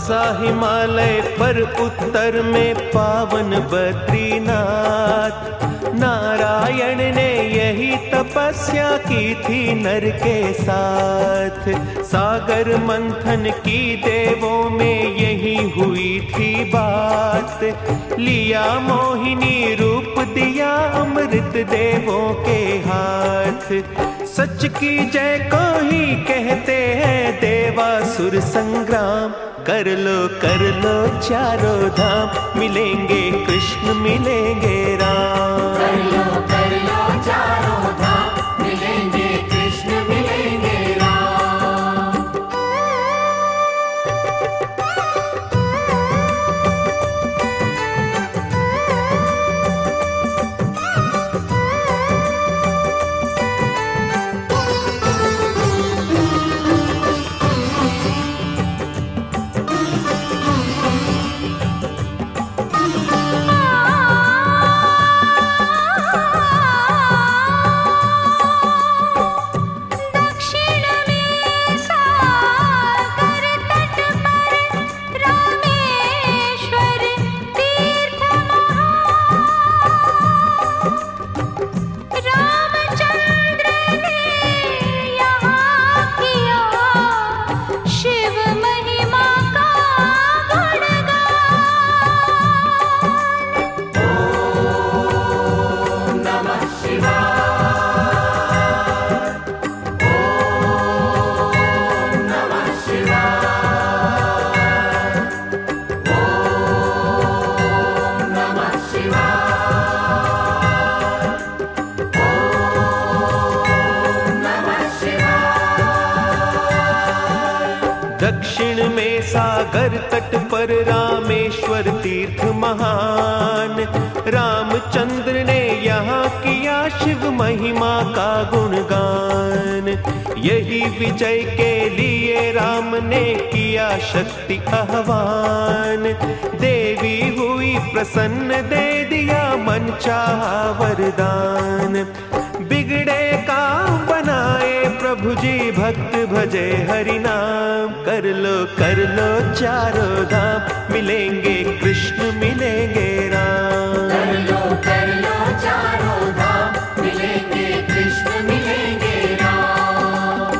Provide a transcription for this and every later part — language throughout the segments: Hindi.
बसा हिमालय पर उत्तर में पावन बद्रीनाथ। नारायण ने यही तपस्या की थी नर के साथ। सागर मंथन की देवों में यही हुई थी बात। लिया मोहिनी रूप दिया अमृत देवों के हाथ। सच की जय को ही कहते हैं देवासुर संग्राम। कर लो चारों धाम, मिलेंगे कृष्ण मिलेंगे राम। कर लो चारों धाम, मिलेंगे कृष्ण मिलेंगे राम। दक्षिण में सागर तट पर रामेश्वर तीर्थ महान। रामचंद्र ने यहाँ किया शिव महिमा का गुणगान। यही विजय के लिए राम ने किया शक्ति आह्वान। देवी हुई प्रसन्न, दे दिया मन चाहा वरदान। बिगड़े काम बनाए प्रभु जी, भक्त भजे हरि नाम। कर लो चारों धाम, मिलेंगे कृष्ण मिलेंगे राम। कर लो चारों धाम, मिलेंगे कृष्ण मिलेंगे राम।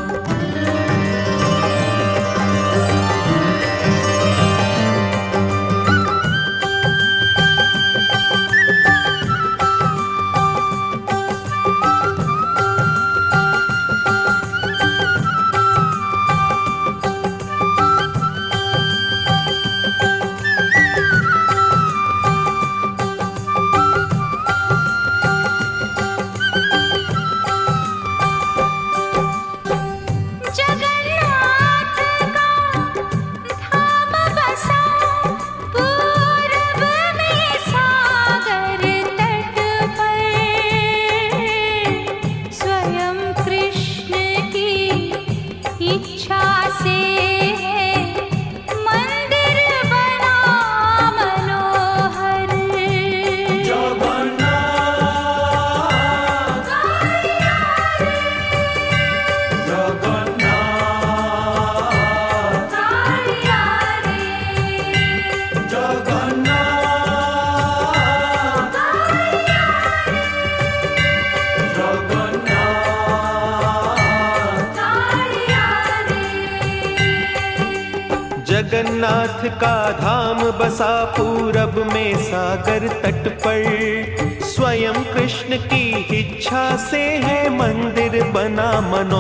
जगन्नाथ का धाम बसा पूरब में सागर तट पर। स्वयं कृष्ण की इच्छा से है मंदिर बना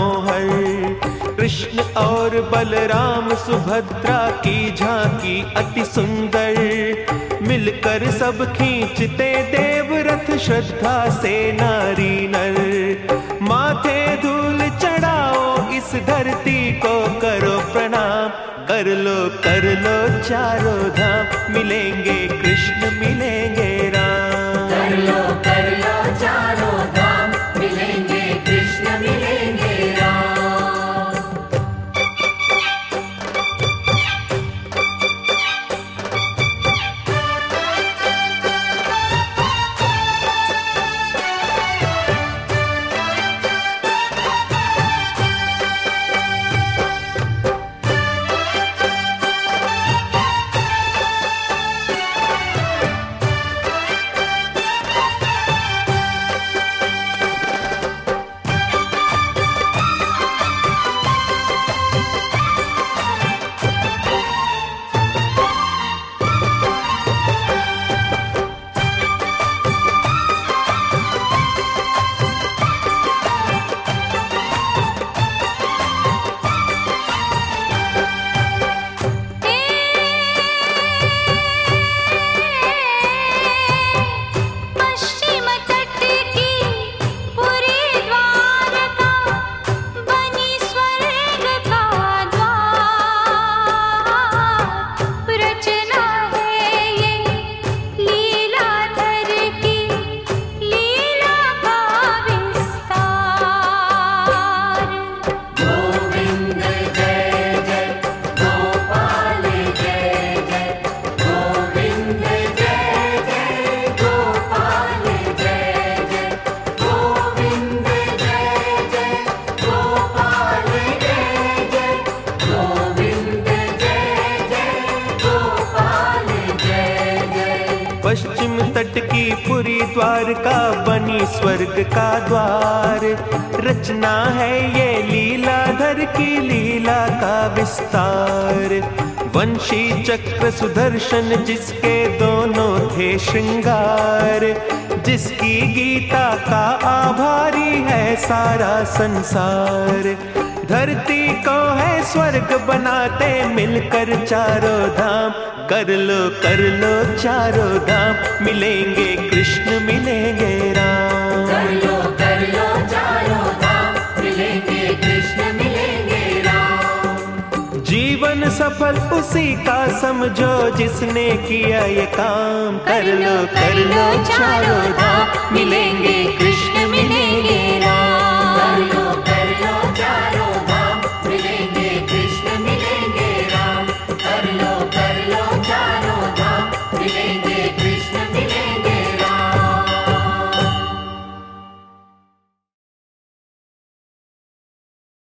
मनोहर। कृष्ण और बलराम सुभद्रा की झांकी अति सुंदर। मिलकर सब खींचते देवरथ श्रद्धा से नारी नर। माथे धूल चढ़ाओ इस धरती को करो प्रणाम। कर लो चारों धाम, मिलेंगे कृष्ण मिलेंगे राम। कर लो चारों धाम, मिलेंगे कृष्ण मिलेंगे राम। की पुरी द्वारका बनी स्वर्ग का द्वार। रचना है ये लीलाधर की लीला का विस्तार। वंशी चक्र सुदर्शन जिसके दोनों थे श्रृंगार। जिसकी गीता का आभारी है सारा संसार। धरती को है स्वर्ग बनाते मिलकर चारों धाम। कर लो चारों धाम, मिलेंगे कृष्ण मिलेंगे राम। कर लो चारों धाम, मिलेंगे कृष्ण मिलेंगे राम। जीवन सफल उसी का समझो जिसने किया ये काम। कर लो चारों धाम, मिलेंगे कृष्ण